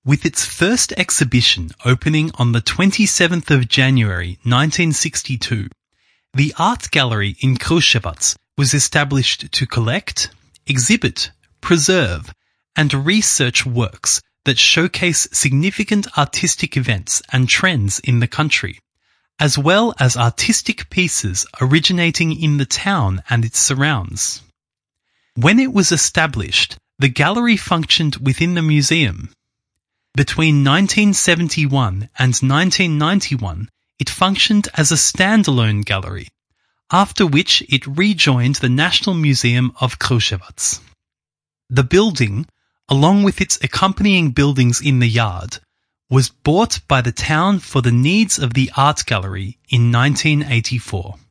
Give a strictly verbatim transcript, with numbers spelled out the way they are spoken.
With its first exhibition opening on the twenty-seventh of January nineteen sixty-two, the art gallery in Kruševac was established to collect, exhibit, preserve, and research works that showcase significant artistic events and trends in the country, as well as artistic pieces originating in the town and its surrounds. When it was established, the gallery functioned within the museum. Between nineteen seventy-one and nineteen ninety-one, it functioned as a standalone gallery, after which it rejoined the National Museum of Kruševac. The building, along with its accompanying buildings in the yard, was bought by the town for the needs of the art gallery in nineteen eighty-four.